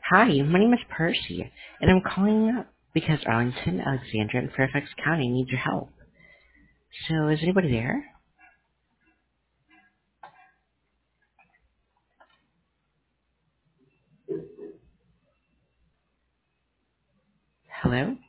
Hi, my name is Percy, and I'm calling because Arlington, Alexandria, and Fairfax County need your help. So, is anybody there? Hello?